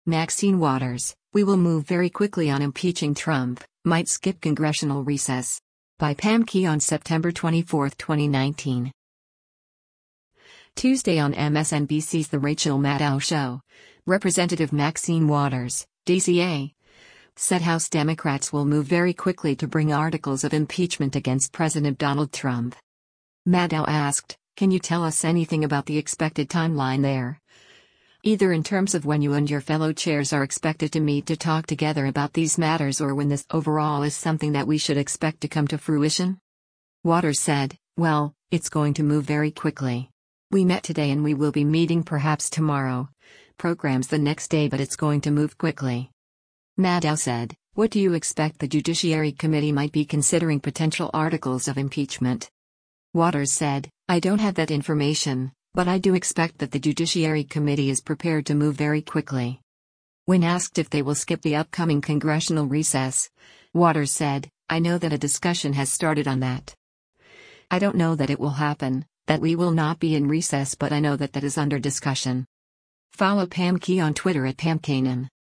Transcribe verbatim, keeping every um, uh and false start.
Maxine Waters, we will move very quickly on impeaching Trump, might skip congressional recess. By Pam Key on September twenty-fourth, twenty nineteen. Tuesday on M S N B C's The Rachel Maddow Show, Representative Maxine Waters, D C A, said House Democrats will move very quickly to bring articles of impeachment against President Donald Trump. Maddow asked, "Can you tell us anything about the expected timeline there? Either in terms of when you and your fellow chairs are expected to meet to talk together about these matters or when this overall is something that we should expect to come to fruition?" Waters said, "Well, it's going to move very quickly. We met today and we will be meeting perhaps tomorrow. Programs the next day, but it's going to move quickly." Maddow said, "What do you expect the Judiciary Committee might be considering potential articles of impeachment?" Waters said, "I don't have that information, but I do expect that the Judiciary Committee is prepared to move very quickly." When asked if they will skip the upcoming congressional recess, Waters said, "I know that a discussion has started on that. I don't know that it will happen, that we will not be in recess, but I know that that is under discussion." Follow Pam Key on Twitter at Pam Kanan.